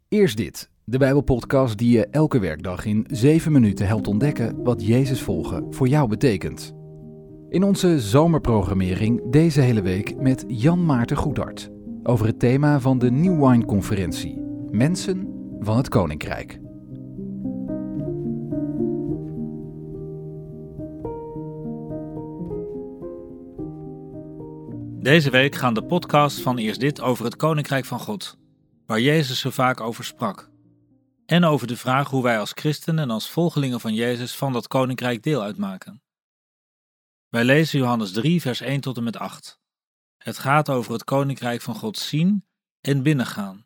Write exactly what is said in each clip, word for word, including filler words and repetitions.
Eerst dit, de Bijbelpodcast die je elke werkdag in zeven minuten helpt ontdekken wat Jezus volgen voor jou betekent. In onze zomerprogrammering deze hele week met Jan Maarten Goedart over het thema van de New Wine-conferentie, Mensen van het Koninkrijk. Deze week gaan de podcasts van Eerst Dit over het Koninkrijk van God, waar Jezus zo vaak over sprak. En over de vraag hoe wij als christenen en als volgelingen van Jezus van dat Koninkrijk deel uitmaken. Wij lezen Johannes drie, vers één tot en met acht. Het gaat over het Koninkrijk van God zien en binnengaan.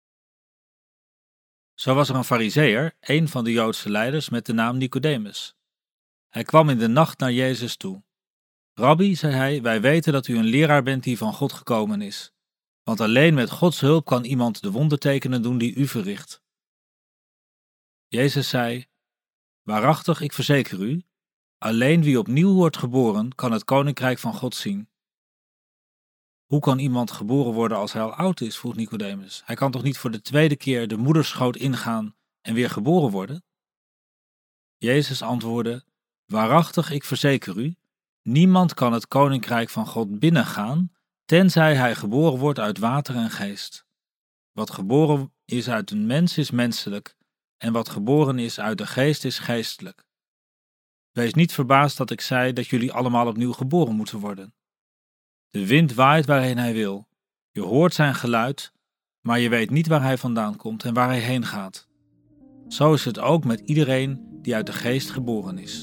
Zo was er een Farizeeër, een van de Joodse leiders met de naam Nicodemus. Hij kwam in de nacht naar Jezus toe. Rabbi, zei hij, wij weten dat u een leraar bent die van God gekomen is. Want alleen met Gods hulp kan iemand de wondertekenen doen die u verricht. Jezus zei, waarachtig, ik verzeker u, alleen wie opnieuw wordt geboren kan het Koninkrijk van God zien. Hoe kan iemand geboren worden als hij al oud is, vroeg Nicodemus. Hij kan toch niet voor de tweede keer de moederschoot ingaan en weer geboren worden? Jezus antwoordde, waarachtig, ik verzeker u, niemand kan het Koninkrijk van God binnengaan, tenzij hij geboren wordt uit water en geest. Wat geboren is uit een mens is menselijk, en wat geboren is uit de geest is geestelijk. Wees niet verbaasd dat ik zei dat jullie allemaal opnieuw geboren moeten worden. De wind waait waarheen hij wil. Je hoort zijn geluid, maar je weet niet waar hij vandaan komt en waar hij heen gaat. Zo is het ook met iedereen die uit de geest geboren is.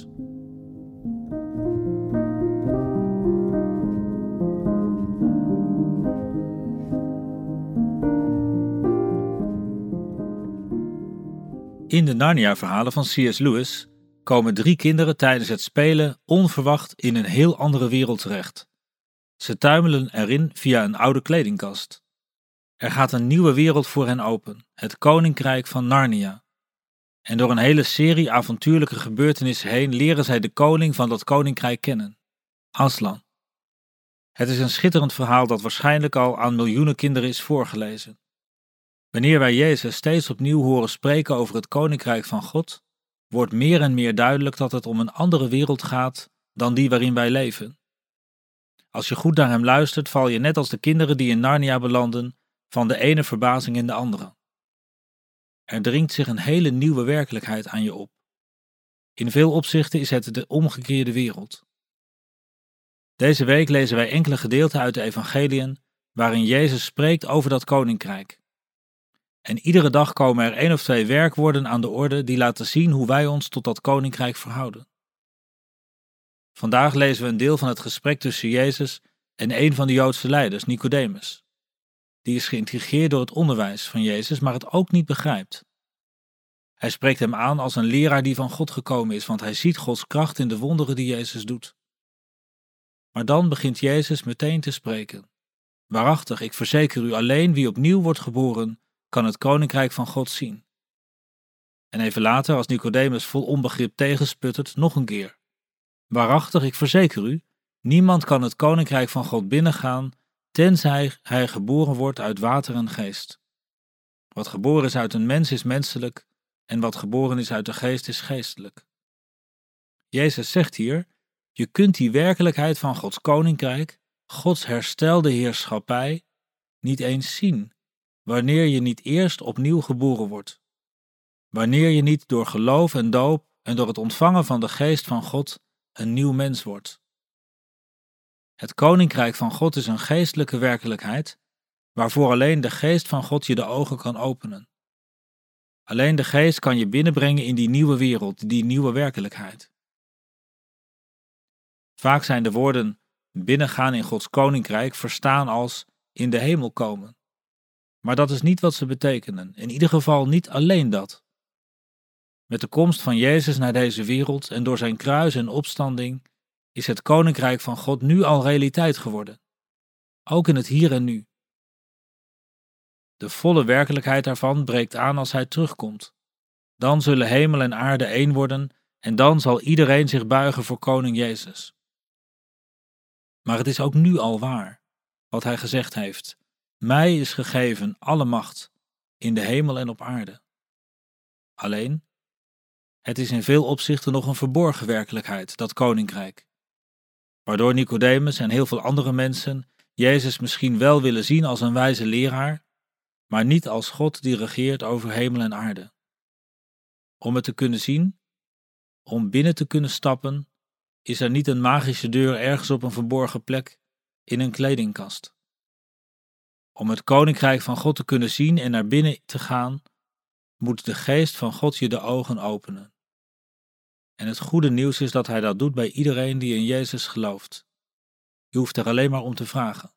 In de Narnia-verhalen van C S Lewis komen drie kinderen tijdens het spelen onverwacht in een heel andere wereld terecht. Ze tuimelen erin via een oude kledingkast. Er gaat een nieuwe wereld voor hen open, het Koninkrijk van Narnia. En door een hele serie avontuurlijke gebeurtenissen heen leren zij de koning van dat koninkrijk kennen, Aslan. Het is een schitterend verhaal dat waarschijnlijk al aan miljoenen kinderen is voorgelezen. Wanneer wij Jezus steeds opnieuw horen spreken over het Koninkrijk van God, wordt meer en meer duidelijk dat het om een andere wereld gaat dan die waarin wij leven. Als je goed naar hem luistert, val je net als de kinderen die in Narnia belanden, van de ene verbazing in de andere. Er dringt zich een hele nieuwe werkelijkheid aan je op. In veel opzichten is het de omgekeerde wereld. Deze week lezen wij enkele gedeelten uit de evangeliën waarin Jezus spreekt over dat koninkrijk. En iedere dag komen er één of twee werkwoorden aan de orde die laten zien hoe wij ons tot dat koninkrijk verhouden. Vandaag lezen we een deel van het gesprek tussen Jezus en een van de Joodse leiders, Nicodemus. Die is geïntrigeerd door het onderwijs van Jezus, maar het ook niet begrijpt. Hij spreekt hem aan als een leraar die van God gekomen is, want hij ziet Gods kracht in de wonderen die Jezus doet. Maar dan begint Jezus meteen te spreken. Waarachtig, ik verzeker u, alleen wie opnieuw wordt geboren, kan het Koninkrijk van God zien. En even later, als Nicodemus vol onbegrip tegensputtert, nog een keer. Waarachtig, ik verzeker u, niemand kan het Koninkrijk van God binnengaan, tenzij hij geboren wordt uit water en geest. Wat geboren is uit een mens is menselijk, en wat geboren is uit de geest is geestelijk. Jezus zegt hier, je kunt die werkelijkheid van Gods Koninkrijk, Gods herstelde heerschappij, niet eens zien, wanneer je niet eerst opnieuw geboren wordt. Wanneer je niet door geloof en doop en door het ontvangen van de geest van God een nieuw mens wordt. Het Koninkrijk van God is een geestelijke werkelijkheid, waarvoor alleen de geest van God je de ogen kan openen. Alleen de geest kan je binnenbrengen in die nieuwe wereld, die nieuwe werkelijkheid. Vaak zijn de woorden binnengaan in Gods Koninkrijk verstaan als in de hemel komen. Maar dat is niet wat ze betekenen, in ieder geval niet alleen dat. Met de komst van Jezus naar deze wereld en door zijn kruis en opstanding is het Koninkrijk van God nu al realiteit geworden. Ook in het hier en nu. De volle werkelijkheid daarvan breekt aan als hij terugkomt. Dan zullen hemel en aarde één worden en dan zal iedereen zich buigen voor koning Jezus. Maar het is ook nu al waar, wat hij gezegd heeft. Mij is gegeven alle macht, in de hemel en op aarde. Alleen, het is in veel opzichten nog een verborgen werkelijkheid, dat koninkrijk. Waardoor Nicodemus en heel veel andere mensen Jezus misschien wel willen zien als een wijze leraar, maar niet als God die regeert over hemel en aarde. Om het te kunnen zien, om binnen te kunnen stappen, is er niet een magische deur ergens op een verborgen plek in een kledingkast. Om het koninkrijk van God te kunnen zien en naar binnen te gaan, moet de geest van God je de ogen openen. En het goede nieuws is dat hij dat doet bij iedereen die in Jezus gelooft. Je hoeft er alleen maar om te vragen.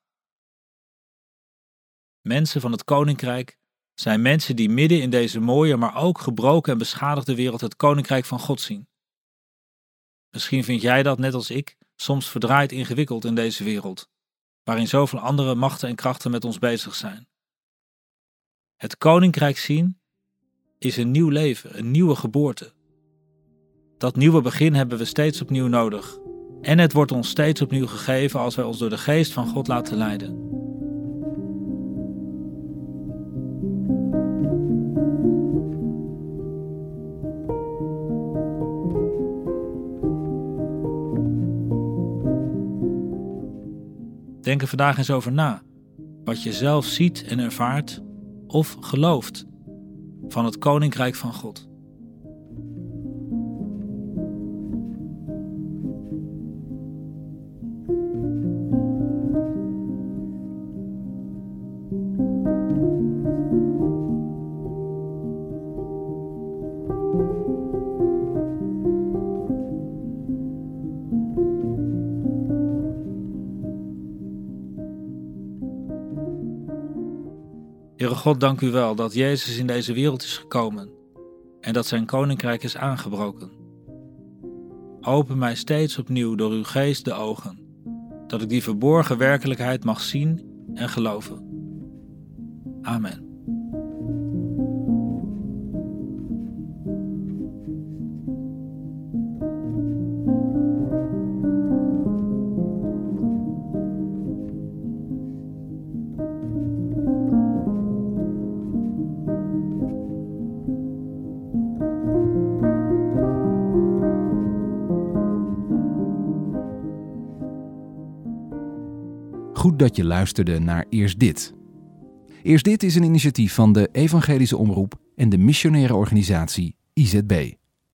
Mensen van het koninkrijk zijn mensen die midden in deze mooie, maar ook gebroken en beschadigde wereld het koninkrijk van God zien. Misschien vind jij dat, net als ik, soms verdraaid ingewikkeld in deze wereld, waarin zoveel andere machten en krachten met ons bezig zijn. Het koninkrijk zien is een nieuw leven, een nieuwe geboorte. Dat nieuwe begin hebben we steeds opnieuw nodig. En het wordt ons steeds opnieuw gegeven als wij ons door de geest van God laten leiden. Denk er vandaag eens over na, wat je zelf ziet en ervaart of gelooft van het koninkrijk van God. Heere God, dank u wel dat Jezus in deze wereld is gekomen en dat zijn koninkrijk is aangebroken. Open mij steeds opnieuw door uw geest de ogen, dat ik die verborgen werkelijkheid mag zien en geloven. Amen. Goed dat je luisterde naar Eerst Dit. Eerst Dit is een initiatief van de Evangelische Omroep en de missionaire organisatie I Z B.